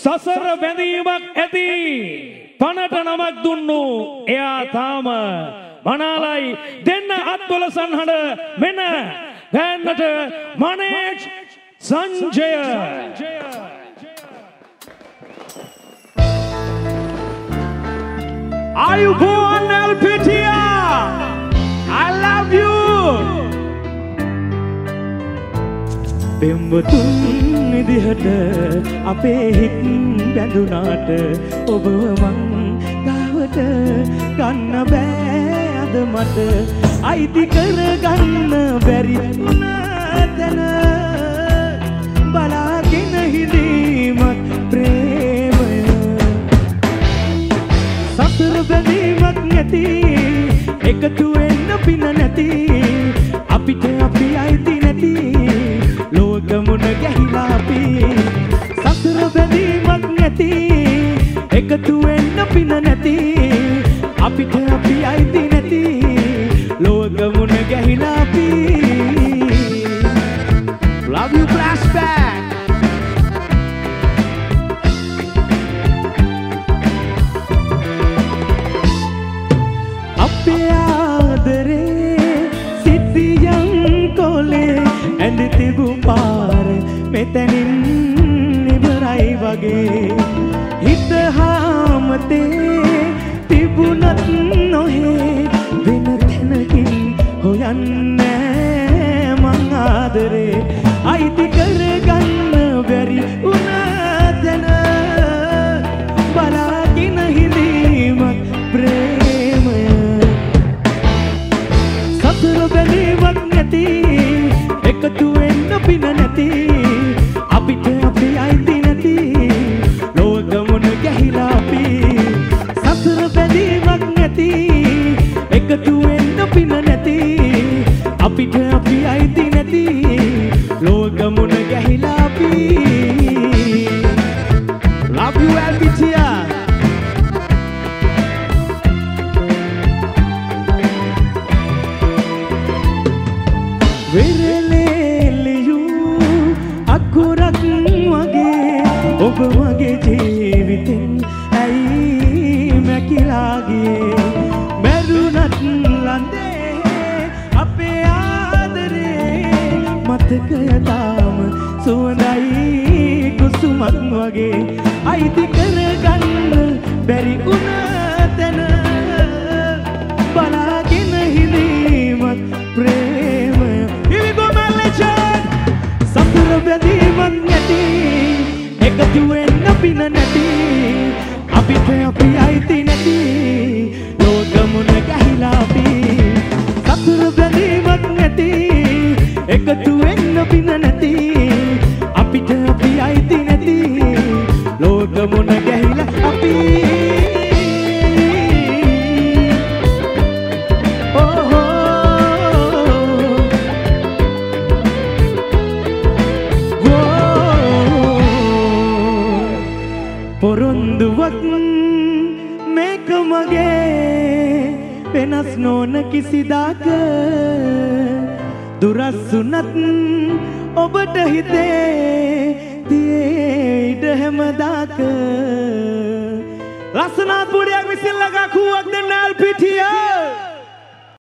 සසර බැඳීමක් ඇති පනට නමක් දුන්නු එයා තාම මනාලයි දෙන්න අත්වල සන්හඩ මෙන්න ගෑන්නට manage Sanjaya Ayubowan Elpitia, I love you. පෙම්වතුන් විදිහට අපේ හිත් බැඳුනාට ඔබව මං ගාවට ගන්න බෑ අද මට අයිති කරගන්න බැරි වුණ තැන බලාගෙන හිඳීමත් ප්‍රේමය සසර බැඳීමක් නැති එකතු වෙන්න පින නැති අපිට අපි අයිති නැති ලෝකමුණ ගැහිලා අපි සසර බැඳීමක් නැති එකතු වෙන්න පින නැති අපිට අපි අයිති නැති ලෝකමුණ ගැහිලා අපි Love you flashback. අපේ ආදරේ සිටියන් කොලේ ඇඳ තිබු පාර මෙතනින් ඉවරයි වගේ හිත හාමතේ තිබුණත් නොහේ වෙන තැනකින් හොයන්නේ මං ආදරේ අයිති කරගන්න බැරි වුණ තැන බලාගෙන හිඳීමත් ප්‍රේමය සසර බැඳීමක් නැති එකතු වෙන්න පින නැති අපිට අපි අයිති නැති ලෝකමුණ ගැහිලා අපි සසර බැඳීමක් නැති එකතු වෙන්න පින නැති අපිට අපි අයිති නැති ලෝකමුණ ගැහිලා අපි Love you Elpitia. වෙරළේලියු අකුරක් වගේ ඔබ වගේ ජීවිතෙන් ඇයි මැකිලා ගියේ මැරුණත් ලඳේ අපේ ආදරේ මතකය තාම සුවඳයි කුසුමක් වගේ අයිති කරගන්න බැරි වුණ තැන බලාගෙන හිඳීමත් ප්‍රේමය Here we go my legend සසර බැඳීමක් නැති එකතු වෙන්න පින නැති අපිට අපි අයිති නැති ලෝකමුණ ගැහිලා අපි සසර බැඳීමක් නැති එකතු වෙන්න පින නැති අපිට අපි අයිති නැති ලෝකමුණ ගැහිලා අපි පොරොන්දුවක් මේක මගේ වෙනස් නොන කිසිදාක දුරස්සුනත් ඔබට හිතේ තියේට හැමදාක ලස්සනත් පුඩියක් විසිල්ලගා කුවක් දෙන්න Elpitia.